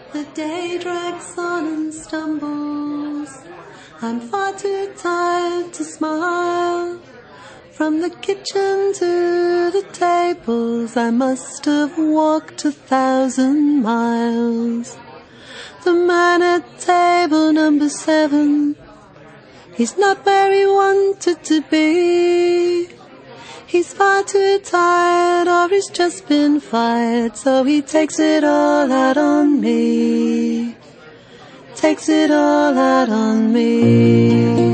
The day drags on and stumbles. I'm far too tired to smile. From the kitchen to the tables, I must have walked 1,000 miles. The man at table number 7, he's not where he wanted to be. He's far too tired, or he's just been fired, so he takes it all out on me. Takes it all out on me.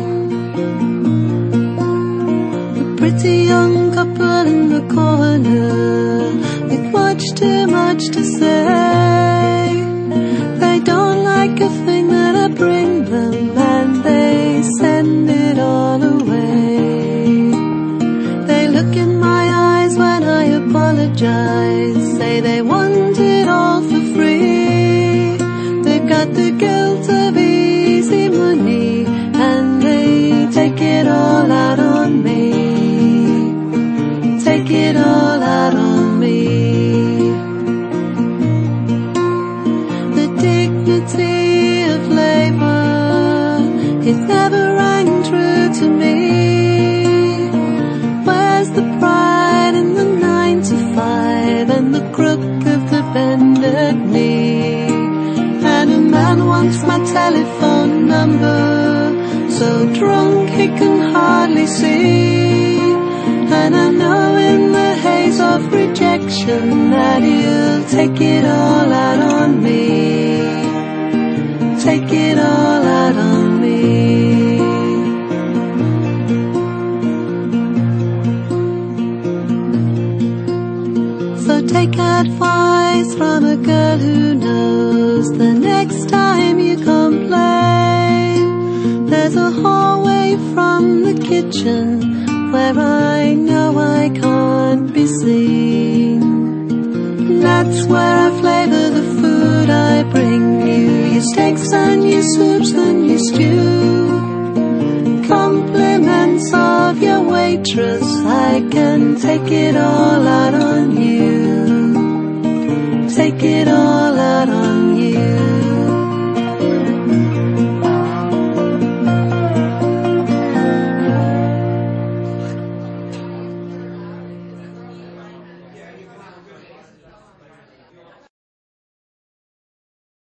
The pretty young couple in the corner, with much too much to say. They don't like a thing that I bring them, and they send it all away. They look in my eyes when I apologize, say they want it all for free. They've got the guilt of easy money, and they take it all out on me. Take it all out on me. The dignity of labor, it never rang true to me. Where's the pride in the 9 to 5 and the crook of the bended knee? And a man wants my telephone number, so drunk he can hardly see. And I know in the haze of rejection that he'll take it all out on me. Take it all out on me. So take advice from a girl who knows. The next time you complain, there's a hallway from the kitchen where I know I can't be seen. That's where I flavor the food I bring you. Your steaks and your soups and your stew. Compliments of your waitress, I can take it all out